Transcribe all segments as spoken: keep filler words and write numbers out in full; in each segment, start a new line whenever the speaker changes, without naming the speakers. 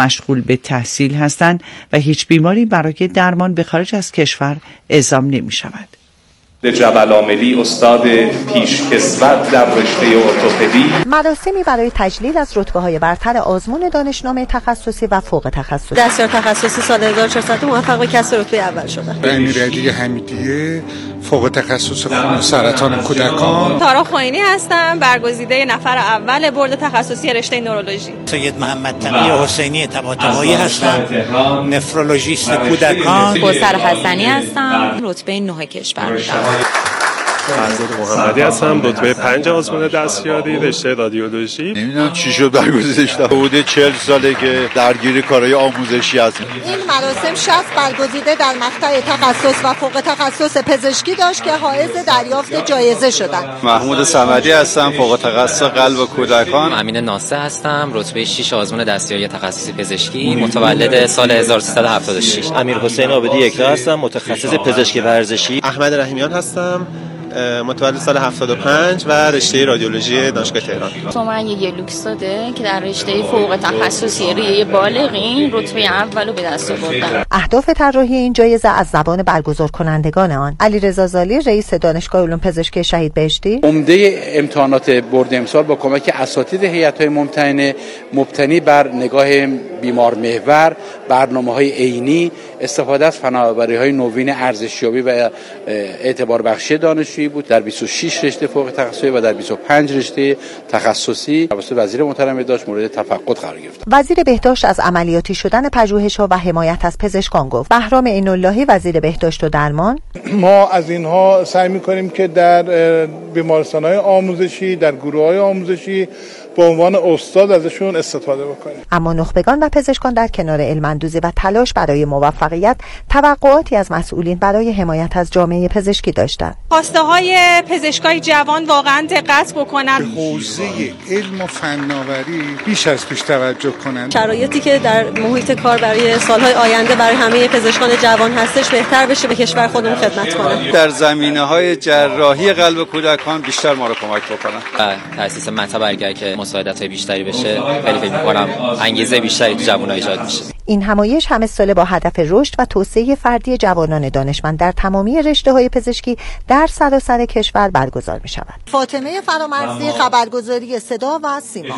مشغول به تحصیل هستند و هیچ بیماری برای درمان به خارج از کشور اعزام نمی شود.
جبل عاملی استاد پیشکسوت در رشته ارتوپدی.
مراسمی برای تجلیل از رتبه‌های برتر آزمون دانشنامه تخصصی و فوق تخصصی.
دستیار تخصصی سال هزار و چهارصد موفق به کسب رتبه اول شدن.
امیرعلی حمیدیه فوق تخصص خون سرطان کودکان.
تارا خوئینی هستم، برگزیده نفر اول برد تخصصی رشته نورولوژی.
سید محمد تقی حسینی طباطبایی هستم، نفرولوژیست کودکان.
کوثر حسنی هستم، رتبه نه کشور بودم.
فرزاد محمدی هستم، رتبه پنج آزمون دستیاری رشته رادیولوژی.
نمیدونم چی شد برگزیدش تا حدود چهل ساله که درگیر کارهای آموزشی هستم.
این مراسم شصت برگزیده در مقطع تخصص و فوق تخصص پزشکی داشت که حائز دریافت جایزه شدند.
محمود صمدی هستم، فوق تخصص قلب و کودکان.
امین ناصر هستم، رتبه شش آزمون دستیاری تخصصی پزشکی، متولد سال هزار و سیصد و هفتاد و شش.
امیر حسین عابدی یکتا هستم، متخصص پزشکی ورزشی.
احمد رحیمیان هستم، متولد سال هفتاد و پنج و رشته رادیولوژی دانشگاه تهران.
تومن یه لوکس داده که در رشته فوق تخصصی ریه بالغین رتبه اولو به دست آوردن.
اهداف طراحی این جایزه از زبان برگزار کنندگان آن: علیرضا زالی رئیس دانشگاه علوم پزشکی شهید بهشتی،
عمده امتحانات برد امسال با کمک اساتید هیئت‌های ممتحنه مبتنی بر نگاه بیمار محور، برنامه‌های عینی، استفاده از فناوری‌های نوین ارزشیابی و اعتبار بخشی دانشجویی بود در بیست و شش رشته فوق تخصصی و در بیست و پنج رشته تخصصی. توسط وزیر محترم بهداشت مورد تفقد قرار گرفت.
وزیر بهداشت از عملیاتی شدن پژوهش‌ها و حمایت از پزشکان گفت. بهرام عین‌اللهی وزیر بهداشت و درمان:
ما از اینها سعی می‌کنیم که در بیمارستان‌های آموزشی، در گروه‌های آموزشی به عنوان استاد ازشون استفاده بکنیم.
اما نخبگان و پزشکان در کنار علم‌اندوزی و تلاش برای موفقیت، توقعاتی از مسئولین برای حمایت از جامعه پزشکی داشتند.
خواسته های پزشکای جوان واقعا دقت بکنن،
به حوزه علم و فناوری بیش از پیش توجه کنند.
شرایطی که در محیط کار برای سالهای آینده برای همه پزشکان جوان هستش بهتر بشه، به کشور خودمون خدمت کنن.
در زمینه‌های جراحی قلب کودکان بیشتر ما رو کمک بکنن.
تأسیس مطب اگر که مساعدت‌های بیشتری بشه، خیلی فکر می‌کنم انگیزه بیشتری تو جوان‌ها ایجاد میشه.
این همایش همه ساله با هدف رشد و توسعه فردی جوانان دانشمند در تمامی رشته‌های پزشکی در سراسر کشور برگزار می‌شود. فاطمه فرامرزی، خبرگزاری صدا و سیما.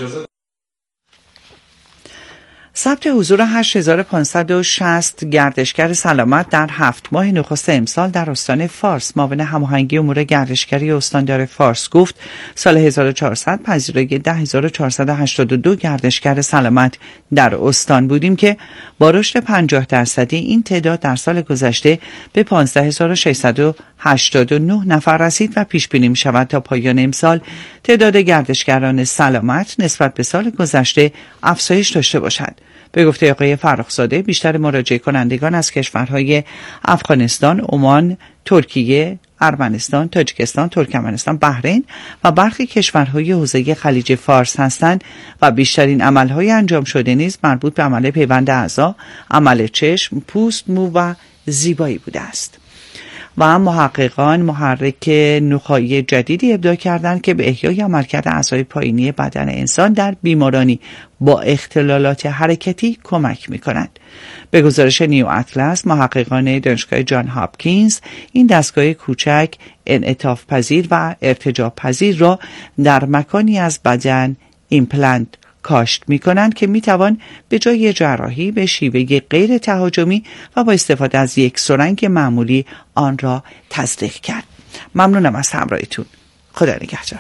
ثبت حضور هشت هزار و پانصد و شصت گردشگر سلامت در هفت ماه نخست امسال در استان فارس. معاون هماهنگی امور گردشگری استاندار فارس گفت سال هزار و چهارصد پذیرای ده هزار و چهارصد و هشتاد و دو گردشگر سلامت در استان بودیم که با رشد پنجاه درصدی این تعداد در سال گذشته به پانزده هزار و ششصد و هشتاد و نه نفر رسید و پیش بینی می شود تا پایان امسال تعداد گردشگران سلامت نسبت به سال گذشته افزایش داشته باشد. به گفته آقای فرخزاده بیشتر مراجعه کنندگان از کشورهای افغانستان، عمان، ترکیه، ارمنستان، تاجیکستان، ترکمنستان، بحرین و برخی کشورهای حوزه خلیج فارس هستند و بیشترین عملهای انجام شده نیز مربوط به عمل پیوند اعضا، عمل چشم، پوست، مو و زیبایی بوده است. و محققان محرک نخاعی جدیدی ابداع کردند که به احیای عملکرد اعضای پایینی بدن انسان در بیمارانی با اختلالات حرکتی کمک می‌کنند. به گزارش نیو اطلس، محققان دانشگاه جان هاپکینز این دستگاه کوچک انعطاف پذیر و ارتجاع پذیر را در مکانی از بدن ایمپلنت کاشت می کنند که می توان به جای جراحی به شیوه غیر تهاجمی و با استفاده از یک سرنگ معمولی آن را تزریق کرد. ممنونم از همراهیتون. خدا نگهدار.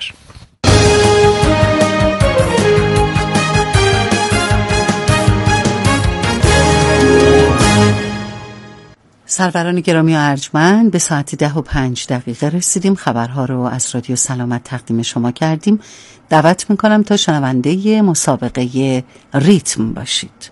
سروران گرامی و ارجمند، به ساعت ده و پنج دقیقه رسیدیم. خبرها رو از رادیو سلامت تقدیم شما کردیم. دعوت میکنم تا شنونده مسابقه ریتم باشید.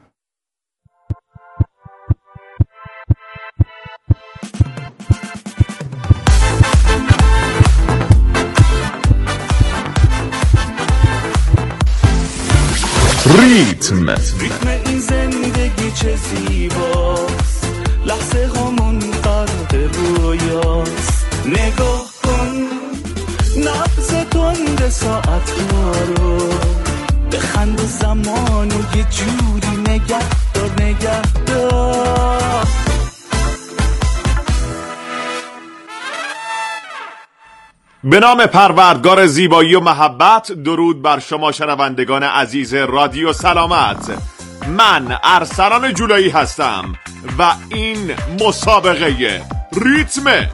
ریتم
ریتم این زندگی چه زیباست، لحظه همون غرق رویاست. نگاه کن نبض تند ساعت ها رو، بخند زمانو یه جوری نگه دار نگه دار.
به نام پروردگار زیبایی و محبت، درود بر شما شنوندگان عزیز رادیو سلامت. من ارسلان جولایی هستم و این مسابقه ریتمه.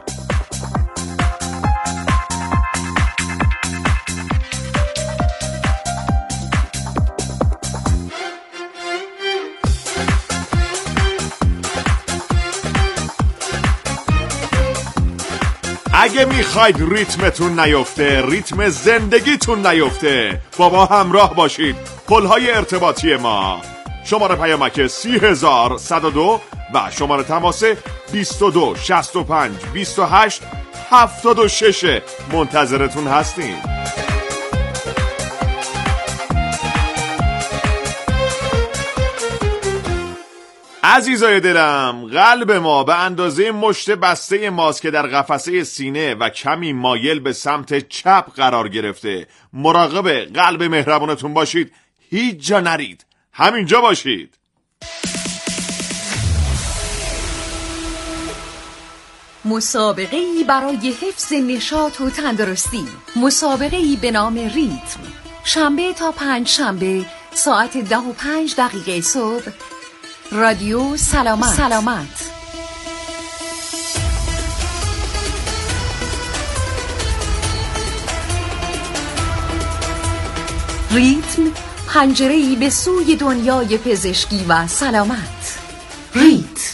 اگه میخواید ریتمتون نیفته، ریتم زندگیتون نیفته، بابا همراه باشید. پلهای ارتباطی ما، شماره پیامک سی هزار صد و دو و شماره تماس بیست و دو شصت و پنج بیست و هشت هفتاد و شش. منتظرتون هستیم. عزیزای دلم، قلب ما به اندازه مشت بسته ماست که در قفسه سینه و کمی مایل به سمت چپ قرار گرفته. مراقب قلب مهربونتون باشید، هیچ جا نرید، همینجا باشید.
مسابقه‌ای برای حفظ نشاط و تندرستی، مسابقه‌ای به نام ریتم، شنبه تا پنج شنبه ساعت ده و پنج دقیقه صبح، رادیو سلامت. سلامت. ریتم، پنجره‌ای به سوی دنیای پزشکی و سلامت. ریتم.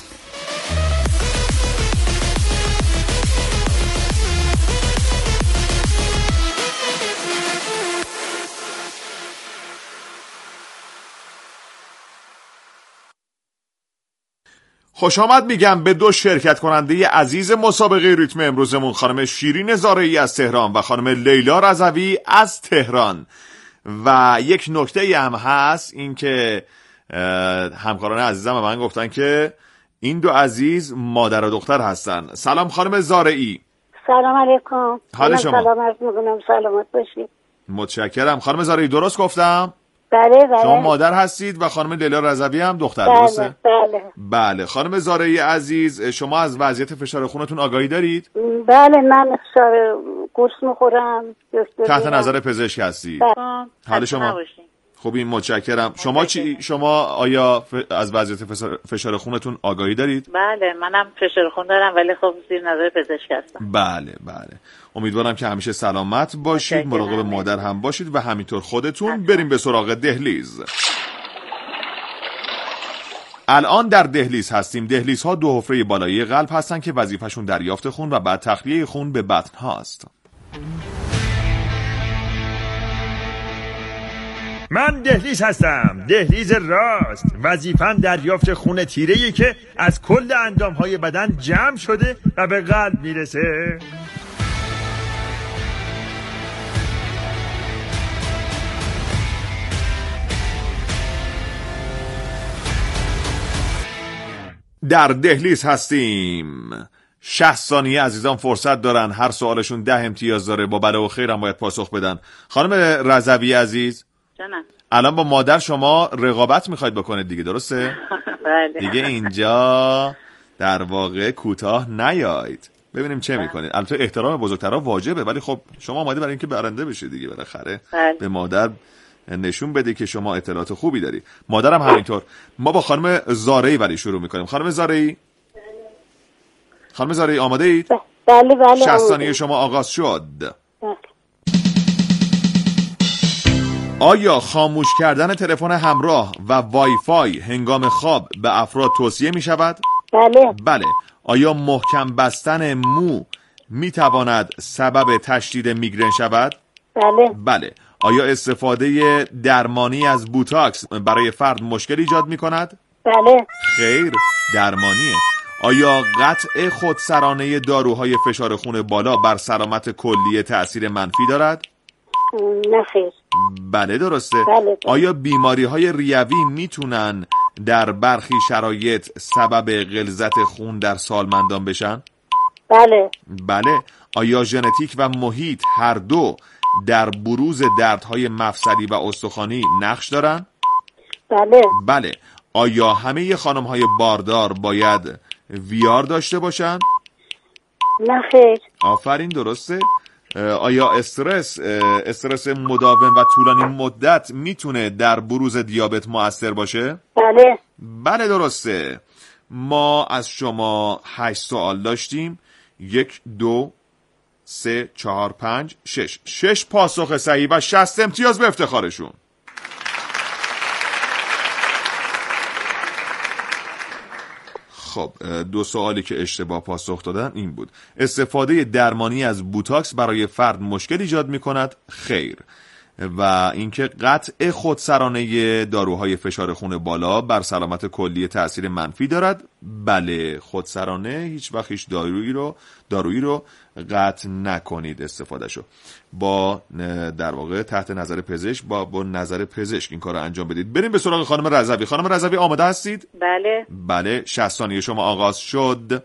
خوش آمد میگم به دو شرکت کننده عزیز مسابقه ریتم امروزمون، خانم شیرین زارعی از تهران و خانم لیلا رضوی از تهران. و یک نکته ای هم هست، این که همکاران عزیزم به من گفتن که این دو عزیز مادر و دختر هستن. سلام خانم زارعی.
سلام علیکم.
حال شما؟
سلام عرض میکنم، سلامت باشید.
متشکرم. خانم زارعی درست گفتم؟
بله بله.
شما مادر هستید و خانم لیلا رضوی هم دختر،
بله
درسته؟
بله
بله. خانم زارعی عزیز، شما از وضعیت فشار خونتون آگاهی دارید؟
بله، من فشار قرص میخورم.
تحت نظر پزشک هستید؟
بله.
حال شما خوبی؟ متشکرم. شما چی شما آیا ف... از وضعیت فشار... فشار خونتون آگاهی دارید؟
بله، منم فشار خون دارم ولی خب زیر نظر پزشک هستم.
بله بله. امیدوارم که همیشه سلامت باشید، مراقب مادر هم باشید و همینطور خودتون. حتما. بریم به سراغ دهلیز. الان در دهلیز هستیم. دهلیزها دو حفره بالایی قلب هستن که وظیفه‌شون دریافت خون و بعد تخلیه خون به بطن هاست.
من دهلیز هستم، دهلیز راست. وظیفم دریافت خون تیره‌ای که از کل اندام‌های بدن جمع شده و به قلب میرسه.
در دهلیز هستیم. شصت ثانیه عزیزان فرصت دارن، هر سوالشون ده امتیاز داره، با بله و خیر هم باید پاسخ بدن. خانم رضوی عزیز،
جانم.
الان با مادر شما رقابت میخواید بکنید دیگه، درسته؟
بله.
دیگه اینجا در واقع کوتاه نیاید، ببینیم چه میکنید. البته احترام بزرگترها واجبه، ولی خب شما اومدید برای اینکه برنده بشید دیگه، بالاخره به مادر نشون بده که شما اطلاعات خوبی داری. مادرم همینطور. ما با خانم زارعی ولی شروع میکنیم. خانم زارعی، خانم زارعی آماده اید؟
بله بله.
شصت ثانیه شما آغاز شد.
بله.
آیا خاموش کردن تلفن همراه و وای فای هنگام خواب به افراد توصیه می شود؟
بله.
بله. آیا محکم بستن مو می تواند سبب تشدید میگرن شود؟
بله.
بله. آیا استفاده درمانی از بوتاکس برای فرد مشکل ایجاد می کند؟
بله.
خیر، درمانیه. آیا قطع خودسرانه داروهای فشار خون بالا بر سلامت کلیه تأثیر منفی دارد؟
نه خیر.
بله درسته.
بله.
آیا بیماری های ریوی میتونن در برخی شرایط سبب غلظت خون در سالمندان بشن؟
بله.
بله. آیا ژنتیک و محیط هر دو در بروز دردهای مفصلی و استخوانی نقش دارن؟
بله.
بله. آیا همه خانم‌های باردار باید ویار داشته باشن؟
نه خیر.
آفرین، درسته. آیا استرس استرس مداوم و طولانی مدت میتونه در بروز دیابت مؤثر باشه؟
بله.
بله درسته. ما از شما هشت سوال داشتیم. یک، دو، سه، چهار، پنج، شش. شش پاسخ صحیح و شصت امتیاز به افتخارشون. خب دو سوالی که اشتباه پاسخ دادن این بود: استفاده درمانی از بوتاکس برای فرد مشکل ایجاد می کند؟ خیر. و اینکه قطع خودسرانه داروهای فشار خون بالا بر سلامت کلی تأثیر منفی دارد؟ بله. خودسرانه هیچ وقت هیچ دارویی رو دارویی رو قطع نکنید استفادهشو. با در واقع تحت نظر پزشک با با نظر پزشک این کارو انجام بدید. بریم به سراغ خانم رضوی. خانم رضوی آماده هستید؟
بله.
بله. شصت ثانیه شما آغاز شد.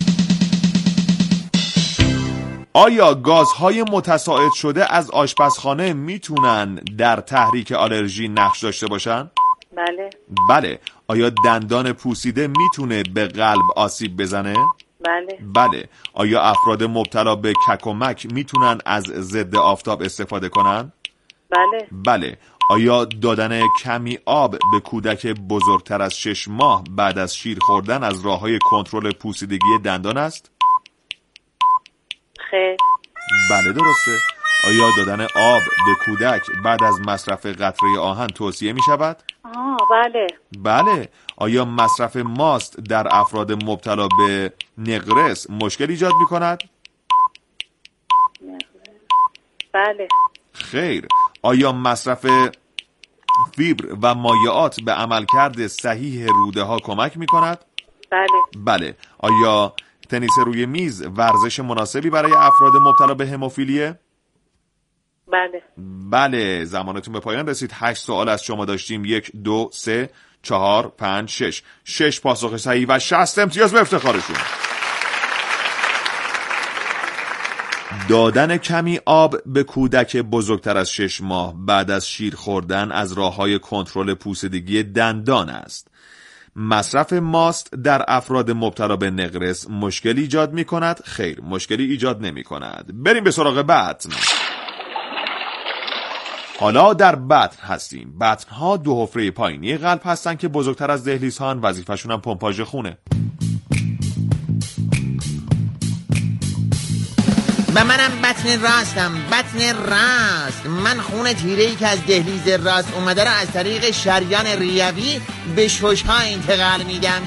آیا گازهای متصاعد شده از آشپزخانه میتونن در تحریک آلرژی نقش داشته باشن؟
بله.
بله. آیا دندان پوسیده میتونه به قلب آسیب بزنه؟
بله.
بله. آیا افراد مبتلا به کک و مک میتونن از ضد آفتاب استفاده کنن؟
بله.
بله. آیا دادن کمی آب به کودک بزرگتر از شش ماه بعد از شیر خوردن از راههای کنترل پوسیدگی دندان است؟
خیر.
بله درسته. آیا دادن آب به کودک بعد از مصرف قطره آهن توصیه می شود؟
آه بله.
بله. آیا مصرف ماست در افراد مبتلا به نقرس مشکل ایجاد می کند؟
بله.
خیر. آیا مصرف فیبر و مایعات به عملکرد صحیح روده ها کمک می کند؟
بله.
بله. آیا تنیس روی میز ورزش مناسبی برای افراد مبتلا به هموفیلیه؟
بله.
بله. زمانتون به پایان رسید. هشت سوال از شما داشتیم. یک، دو، سه، چهار، پنج، شش. شش پاسخ صحیح و شصت امتیاز به افتخارشون. دادن کمی آب به کودک بزرگتر از شش ماه بعد از شیر خوردن از راههای کنترل پوسیدگی دندان است. مصرف ماست در افراد مبتلا به نقرس مشکلی ایجاد می کند؟ خیر، مشکلی ایجاد نمی کند. بریم به سراغ بطن. حالا در بطن هستیم. بطن ها دو حفره پایینی قلب هستن که بزرگتر از دهلیز ها، وظیفه‌شون هم پمپاژ خونه.
و منم بطن راستم، بطن راست. من خون تیره‌ای که از دهلیز راست اومده را از طریق شریان ریوی به شش‌ها انتقال میدم.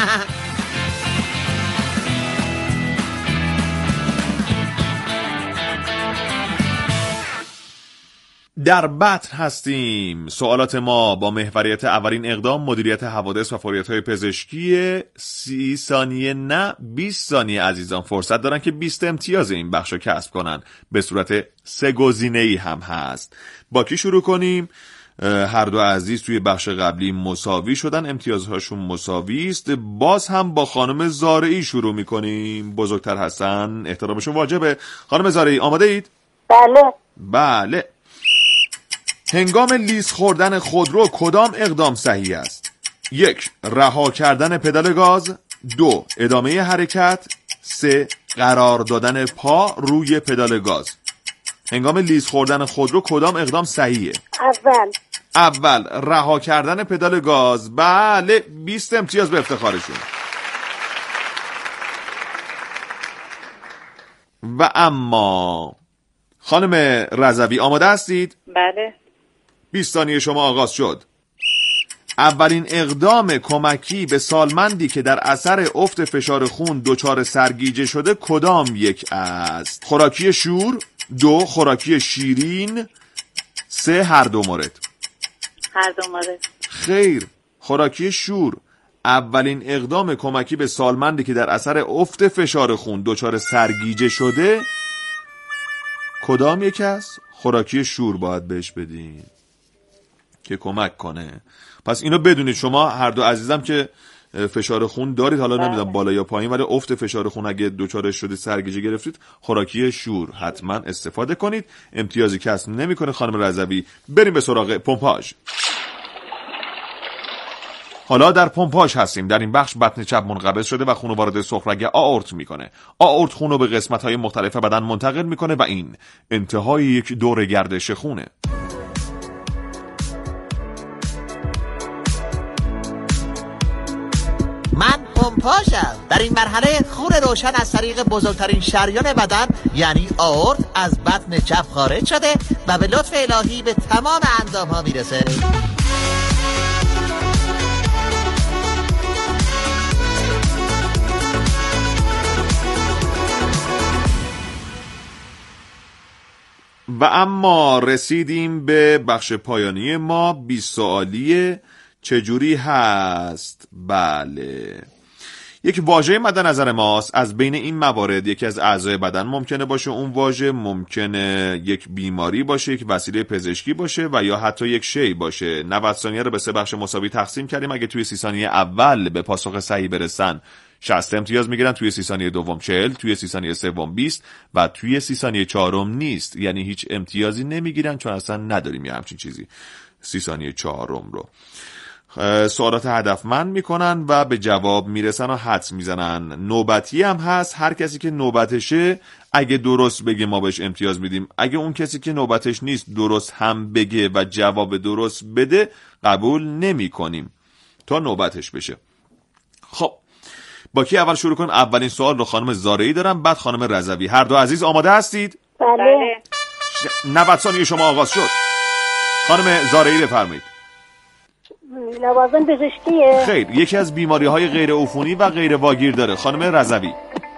در بطن هستیم. سوالات ما با محوریت اولین اقدام مدیریت حوادث و فوریت‌های پزشکی. سی ثانیه نه بیست ثانیه عزیزان فرصت دارن که بیست امتیاز این بخش رو کسب کنن. به صورت سه گزینه‌ای هم هست. با کی شروع کنیم؟ هر دو عزیز توی بخش قبلی مساوی شدن، امتیازهاشون مساوی است. باز هم با خانم زارعی شروع میکنیم. بزرگتر هستن، احترامشون واجبه. خانم زارعی آماده اید؟
بله.
بله. هنگام لیز خوردن خودرو کدام اقدام صحیح است؟ یک، رها کردن پدال گاز. دو، ادامه حرکت. سه، قرار دادن پا روی پدال گاز. هنگام لیز خوردن خودرو کدام اقدام صحیحه؟
اول.
اول، رها کردن پدال گاز. بله، بیست امتیاز به افتخارشون. و اما خانم رضوی آماده هستید؟
بله.
بیست ثانیه شما آغاز شد. اولین اقدام کمکی به سالمندی که در اثر افت فشار خون دچار سرگیجه شده کدام یک است؟ خوراکی شور. دو، خوراکی شیرین. سه، هر دو مورد.
هر دو مورد.
خیر، خوراکی شور. اولین اقدام کمکی به سالمندی که در اثر افت فشار خون دچار سرگیجه شده کدام یک است؟ خوراکی شور باید بهش بدین که کمک کنه. پس اینو بدونید شما هر دو عزیزم که فشار خون دارید، حالا نمیدونم بالا یا پایین، ولی افت فشار خون اگه دچار شده سرگیجه گرفتید، خوراکی شور حتما استفاده کنید. امتیازی کسب نمیکنه خانم رضوی. بریم به سراغ پمپاژ. حالا در پمپاژ هستیم. در این بخش بطن چپ منقبض شده و خون وارد سفره‌رگ آئورت میکنه. آئورت خون رو به قسمت‌های مختلف بدن منتقل میکنه و این انتهای یک دور گردش خونه.
من پمپاژم. در این مرحله خون روشن از طریق بزرگترین شریان بدن یعنی آئورت از بطن چپ خارج شده و به لطف الهی به تمام اندام‌ها میرسه.
و اما رسیدیم به بخش پایانی ما. بیست سوالیه. چجوری هست؟ بله، یک واژه مد نظر ماست. از بین این موارد یکی از اعضای بدن ممکنه باشه، اون واژه ممکنه یک بیماری باشه، یک وسیله پزشکی باشه و یا حتی یک شی باشه. نود ثانیه رو به سه بخش مساوی تقسیم کردیم. اگه توی سی ثانیه اول به پاسخ صحیح برسن شصت امتیاز میگیرن، توی سی ثانیه دوم چهل، توی سی ثانیه سوم بیست و توی سی ثانیه چهارم نیست، یعنی هیچ امتیازی نمیگیرن چون اصلا نداریم یه همچین چیزی. سی ثانیه چهارم رو سوالات هدفمند میکنن و به جواب میرسن و حدس میزنن. نوبتی هم هست. هر کسی که نوبتشه اگه درست بگه ما بهش امتیاز میدیم. اگه اون کسی که نوبتش نیست درست هم بگه و جواب درست بده قبول نمی کنیم تا نوبتش بشه. خب با کی اول شروع کنیم؟ اولین سوال رو خانم زارعی دارم، بعد خانم رضوی. هر دو عزیز آماده هستید؟
بله.
نود ثانیه شما آغاز شد. خانم زارعی بفرمایید.
لوازم پزشکیه.
خیر، یکی از بیماری های غیر عفونی و غیر واگیر داره. خانم رضوی.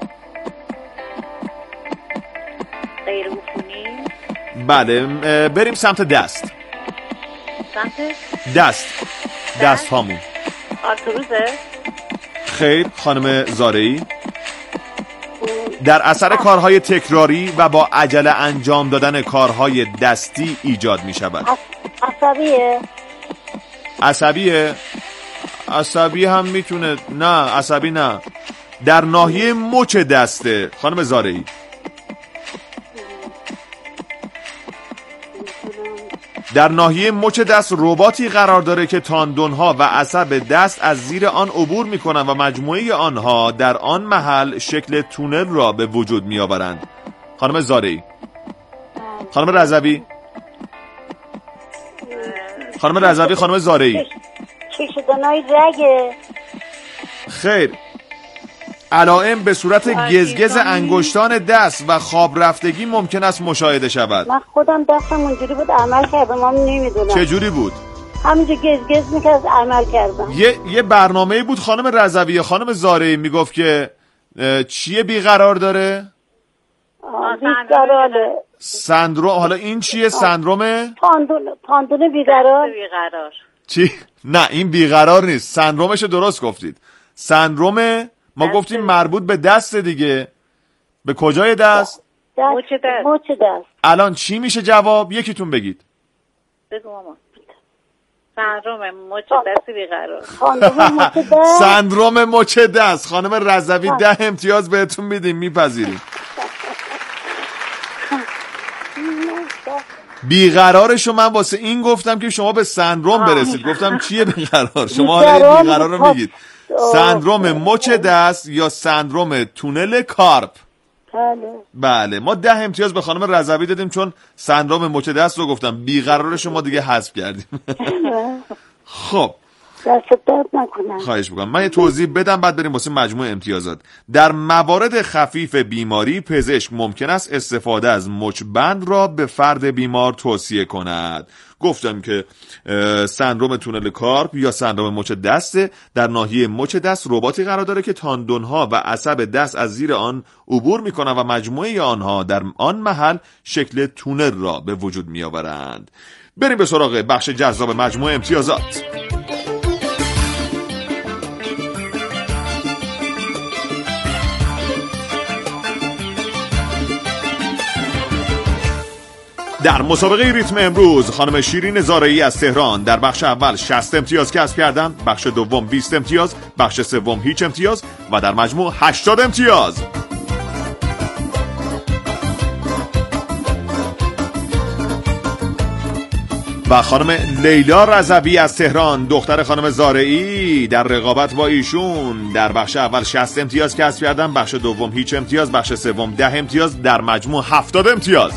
غیر عفونی.
بله، بریم سمت دست.
سمت
دست دست هامون.
آرتروزه.
خیر خانم زارعی. در اثر کارهای تکراری و با عجله انجام دادن کارهای دستی ایجاد می شود.
عصبیه.
عصبیه؟ عصبی هم میتونه. نه عصبی نه. در ناحیه مچ دسته خانم زارعی. در ناحیه مچ دست رباتی قرار داره که تاندونها و عصب دست از زیر آن عبور میکنن و مجموعه آنها در آن محل شکل تونل را به وجود میآورند. خانم زارعی. خانم رضوی. خانم رضوی. خانم زارعی.
کشیدنای رگه.
خیر. علائم به صورت گزگز انگشتان دست و خواب رفتگی ممکن است مشاهده شود.
من خودم دستم اونجوری بود عمل کردم، من نمیدونم
چه جوری بود.
همینجور گزگز میکرد عمل کردم.
یه یه برنامه‌ای بود خانم رضوی. خانم زارعی میگفت که چیه بیقرار داره؟
بیقراره.
سندروم. حالا این چیه؟ سندروم
تاندون تاندون بیقرار.
بیقرار.
چی؟ نه این بیقرار نیست. سندرومش درست گفتید. سندروم ما دست. گفتیم مربوط به دست دیگه. به کجای دست؟
مچ دست.
مچ دست.
الان چی میشه جواب؟ یکیتون بگید.
بگو ماما. سندروم مچ دست بیقرار.
سندروم مچ دست. خانم رضوی ده امتیاز بهتون میدیم، میپذیریم. بیقرارشو من واسه این گفتم که شما به سندروم برسید. گفتم چیه بیقرار؟ شما بیقرار رو میگید. سندروم مچ دست یا سندروم تونل کارپ.
بله.
بله ما ده امتیاز به خانم رضوی دادیم چون سندروم مچ دست رو گفتم. بیقرارشو ما دیگه حذف کردیم. خب
دست درد نکنم.
خواهش میکنم. من یه توضیح بدم بعد بریم واسه مجموع امتیازات. در موارد خفیف بیماری پزشک ممکن است استفاده از مچبند را به فرد بیمار توصیه کند. گفتم که سندروم تونل کارپ یا سندروم مچ دست، در ناحیه مچ دست رباتی قرار داره که تاندونها و عصب دست از زیر آن عبور میکنن و مجموعه آنها در آن محل شکل تونل را به وجود میآورند. بریم به سراغ بخش جذاب مجموع امتیازات. در مسابقه ریتم امروز خانم شیرین زارعی از تهران در بخش اول شصت امتیاز کسب کردند، بخش دوم بیست امتیاز، بخش سوم هیچ امتیاز و در مجموع هشتاد امتیاز. و خانم لیلا رضوی از تهران دختر خانم زارعی در رقابت با ایشون در بخش اول شصت امتیاز کسب کردن، بخش دوم هیچ امتیاز، بخش سوم ده امتیاز، در مجموع هفتاد امتیاز.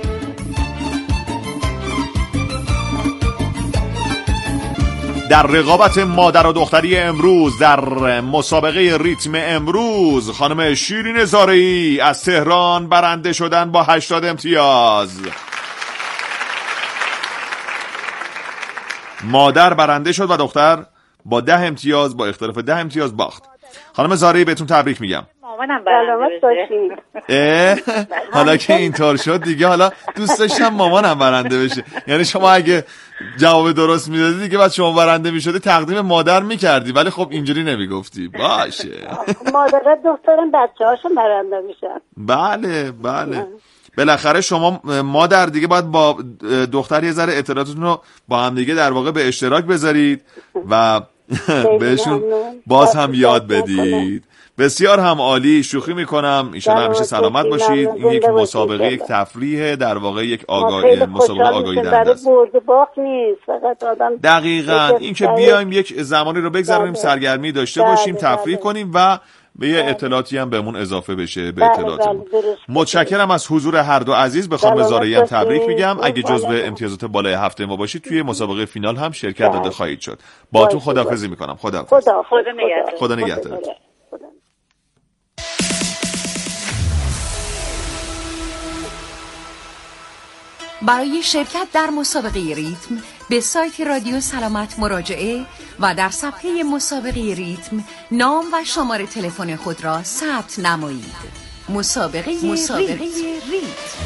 در رقابت مادر و دختری امروز در مسابقه ریتم امروز خانم شیرین زارعی از تهران برنده شدن با هشتاد امتیاز. مادر برنده شد و دختر با ده امتیاز با اختلاف ده امتیاز باخت. خانم زارعی بهتون تبریک میگم.
مامانم برنده بشه.
حالا که اینطور شد دیگه حالا دوست داشتم مامانم برنده بشه. یعنی شما اگه جواب درست میدادی دیگه بعد شما برنده میشدی تقدیم مادر میکردی، ولی خب اینجوری نمیگفتی. باشه.
مادر دخترم بچه‌هاشون برنده میشن.
بله بله. بالاخره شما مادر دیگه باید با دختر یه ذره اطلاعاتتون رو با هم دیگه در واقع به اشتراک بذارید و بهشون باز هم یاد بدید. بسیار هم عالی. شوخی میکنم، انشالله همیشه سلامت باشید. این یک مسابقه، یک تفریح، در واقع یک آگاهی، مسابقه آگاهی دهنده است. دقیقاً این که بیایم یک زمانی رو بگذرونیم، سرگرمی داشته باشیم، تفریح کنیم و به یه اطلاعاتی هم بهمون اضافه بشه به اطلاعاتمون. متشکرم از حضور هر دو عزیز. به خانم زارعی هم تبریک میگم. اگه جزو امتیازات بالای هفته ما باشید توی مسابقه فینال هم شرکت داده خواهید شد. باهاتون خداحافظی میکنم. خداحافظ. خدا نگهدار.
برای شرکت در مسابقه ریتم به سایت رادیو سلامت مراجعه و در صفحه مسابقه ریتم نام و شماره تلفن خود را ثبت نمایید. مسابقه, مسابقه ریتم, ریتم.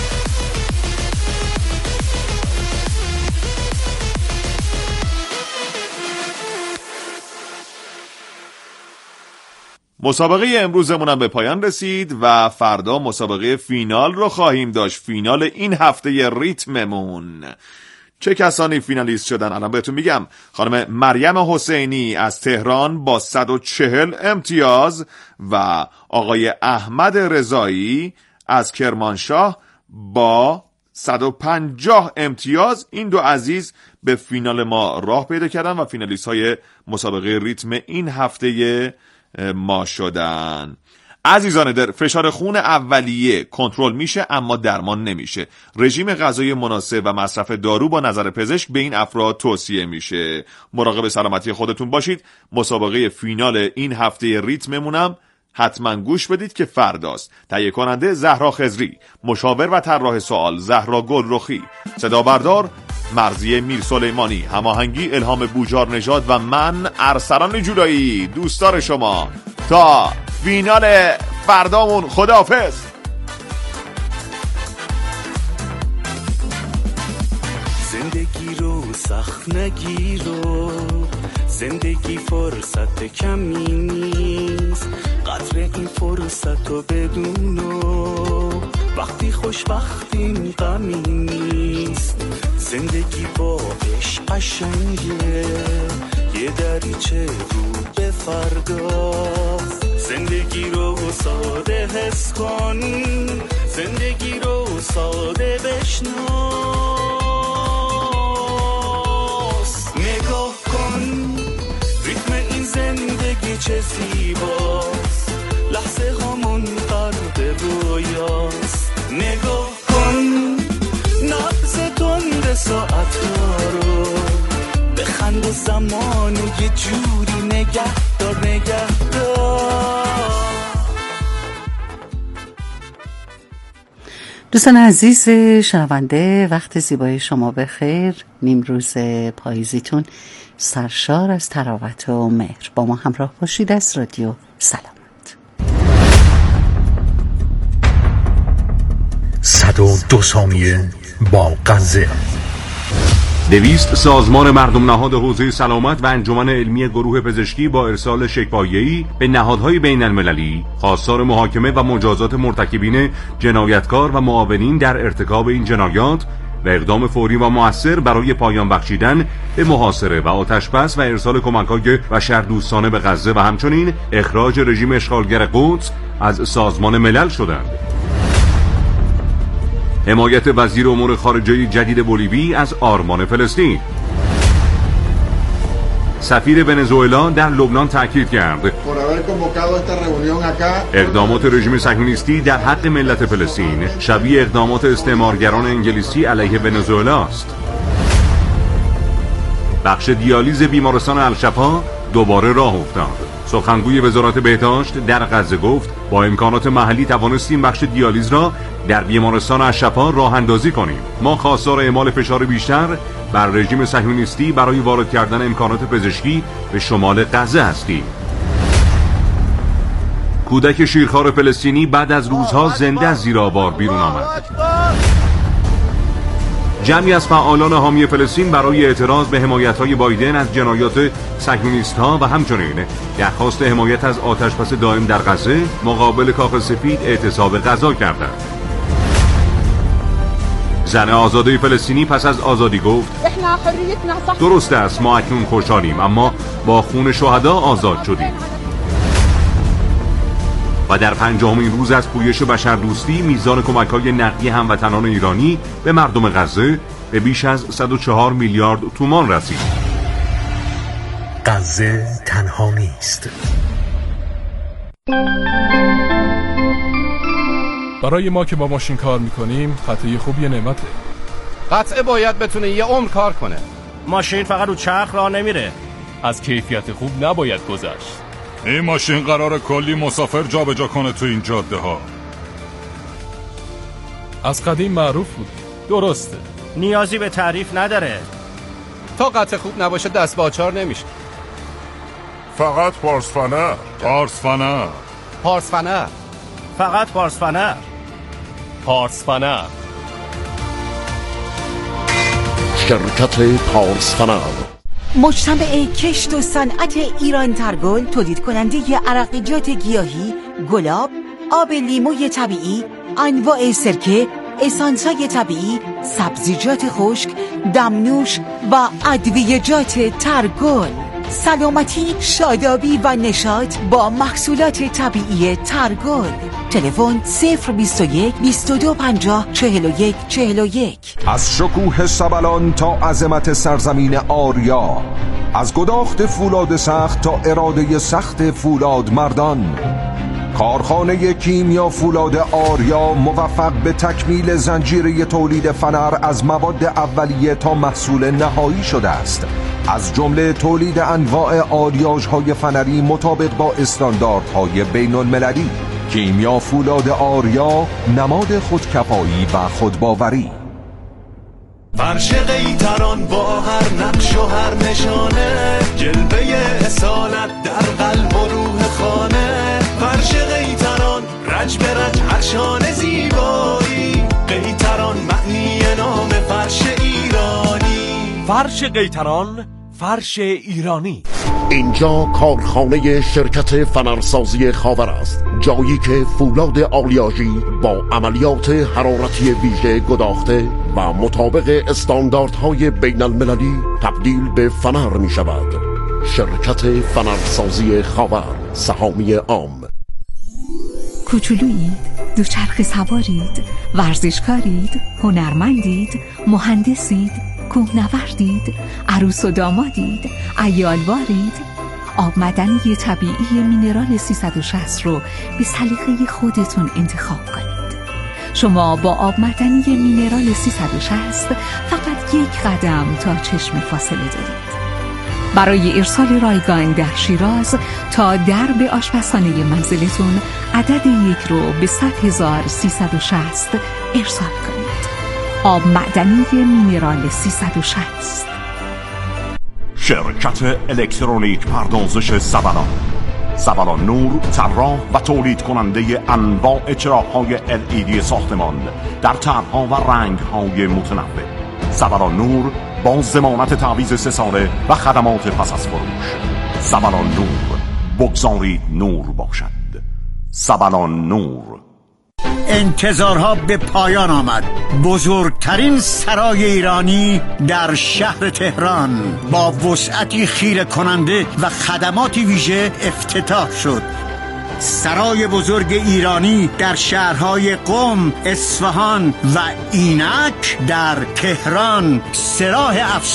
مسابقه امروزمون هم به پایان رسید و فردا مسابقه فینال رو خواهیم داشت. فینال این هفته ریتممون. چه کسانی فینالیست شدن الان بهتون میگم. خانم مریم حسینی از تهران با صد و چهل امتیاز و آقای احمد رضایی از کرمانشاه با صد و پنجاه امتیاز. این دو عزیز به فینال ما راه پیدا کردن و فینالیست های مسابقه ریتم این هفته ما شدن. عزیزان در فشار خون اولیه کنترل میشه اما درمان نمیشه. رژیم غذایی مناسب و مصرف دارو با نظر پزشک به این افراد توصیه میشه. مراقب سلامتی خودتون باشید. مسابقه فینال این هفته ریتممونم حتما گوش بدید که فرداست. تهیه کننده زهرا خضری، مشاور و طراح سوال زهرا گلرخی، صدا بردار مرضیه میر سلیمانی، هماهنگی الهام بوجار نژاد و من ارسلان جولایی. دوستدار شما تا فینال فردامون. خداحافظ.
زندگی رو سخت نگیرو، زندگی فرصت کمی نیست، قدر این فرصت رو بدونو، وقتی خوشبختیم غمی نیست، زندگی با عشق قشنگه، یه دریچه رو به فردا، زندگی رو ساده حس کن، زندگی رو ساده بشناس، نگاه کن ریتم این زندگی چه زیباست، لحظه هامون غرق رویاست، نگاه کن نبض تند ساعت ها رو، بخند و زمانو یه جوری نگه دار نگه دار.
دوستان عزیز شنونده، وقت زیبای شما بخیر. نیمروز پاییزیتون سرشار از تراوت و مهر. با ما همراه باشید از رادیو سلامت.
صد و دو ثانیه با غزه. دویست سازمان مردم نهاد حوزه سلامت و انجمن علمی گروه پزشکی با ارسال شکایه‌ای به نهادهای بین المللی خواستار محاکمه و مجازات مرتکبین جنایتکار و معاونین در ارتکاب این جنایات و اقدام فوری و مؤثر برای پایان بخشیدن به محاصره و آتش‌بس و ارسال کمک‌های بشردوستانه به غزه و همچنین اخراج رژیم اشغالگر قدس از سازمان ملل شدند. حمایت وزیر امور خارجه جدید بولیوی از آرمان فلسطین. سفیر ونزوئلا در لبنان تاکید کرد اقدامات رژیم صهیونیستی در حق ملت فلسطین شبیه اقدامات استعمارگران انگلیسی علیه ونزوئلا است. بخش دیالیز بیمارستان الشفا دوباره راه افتاد. سخنگوی وزارت بهداشت در غزه گفت با امکانات محلی توانستیم بخش دیالیز را در بیمارستان الشفا راه اندازی کنیم. ما خواستار اعمال فشار بیشتر بر رژیم صهیونیستی برای وارد کردن امکانات پزشکی به شمال غزه هستیم. کودک شیرخوار فلسطینی بعد از روزها زنده از زیر آوار بیرون آمد. جمعی از فعالان حامی فلسطین برای اعتراض به حمایت‌های بایدن از جنایات صهیونیست‌ها و همچنین درخواست حمایت از آتش‌بس دائم در غزه مقابل کاخ سفید اعتصاب غذا کردند. زن آزاده فلسطینی پس از آزادی گفت درست است ما اکنون خوشحالیم اما با خون شهدا آزاد شدیم. و در پنجاهمین روز از پویش بشردوستی میزان کمک‌های نقدی هموطنان ایرانی به مردم غزه به بیش از صد و چهار میلیارد تومان رسید.
غزه تنها نیست.
برای ما که با ماشین کار میکنیم قطعه خوب یه نعمته.
قطعه باید بتونه یه عمر کار کنه. ماشین فقط رو چرخ راه نمیره.
از کیفیت خوب نباید گذشت.
این ماشین قراره کلی مسافر جابجا کنه تو این جاده ها.
از قدیم معروف بود. درسته.
نیازی به تعریف نداره. تا قطعه خوب نباشه دست به آچار نمیشه.
فقط پارس فنر. پارس فنر.
پارس فنر. فقط پارس فنر.
پارس فنر.
شرکت پارس فنر.
مجتمع کشت و صنعت ایران ترگل تولید کننده عرقیات گیاهی، گلاب، آب لیموی طبیعی، انواع سرکه، اسانس‌های طبیعی، سبزیجات خشک، دمنوش و ادویه‌جات ترگل. سلامتی، شادابی و نشاط با محصولات طبیعی ترگل. تلفن صفر بیست و یک بیست و دو پنجاه چهل و یک چهل و یک.
از شکوه سبلان تا عظمت سرزمین آریا، از گداخت فولاد سخت تا اراده سخت فولاد مردان، کارخانه کیمیا فولاد آریا موفق به تکمیل زنجیره تولید فنر از مواد اولیه تا محصول نهایی شده است. از جمله تولید انواع آلیاژهای فنری مطابق با استانداردهای بین المللی. کیمیا فولاد آریا، نماد خودکفایی و خودباوری.
فرش قیطران با هر نقش و هر نشانه، جلوه اصالت در قلب و روح خانه. فرش قیطران رج به رج هر شانه زیبایی، قیطران معنی نام فرش ایرانی.
فرش قیطران، فرش ایرانی.
اینجا کارخانه شرکت فنرسازی خاور است، جایی که فولاد آلیاژی با عملیات حرارتی ویژه گداخته و مطابق استانداردهای بین المللی تبدیل به فنر می شود. شرکت فنرسازی خاور، سهامی عام.
کوچولویید، دوچرخه سوارید، ورزشکارید، هنرمندید، مهندسید، کوهنوردید، عروس و دامادید، عیالوارید. آب معدنی طبیعی مینرال سیصد و شصت رو به سلیقه خودتون انتخاب کنید. شما با آب معدنی مینرال سیصد و شصت فقط یک قدم تا چشم فاصله دارید. برای ارسال رایگان در شیراز تا درب آشپزخانه منزلتون عدد یک رو به صد هزار و سیصد و شصت ارسال کنید. آب معدنی مینرال سیصد و شصت.
شرکت الکترونیک پردازش سبلان. سبلان نور، طراح و تولید کننده انواع چراغ‌های ال ای دی ساختمان در طرح‌ها و رنگ‌های متنوع. سبلان نور
با ضمانت تعویض سه ساله و خدمات پس از فروش. سبلان نور، بگذارید نور باشد. سبلان نور.
انتظارها به پایان آمد. بزرگترین سرای ایرانی در شهر تهران با وسعتی خیره کننده و خدماتی ویژه افتتاح شد. سرای بزرگ ایرانی در شهرهای قم، اصفهان و اینک در تهران، سراح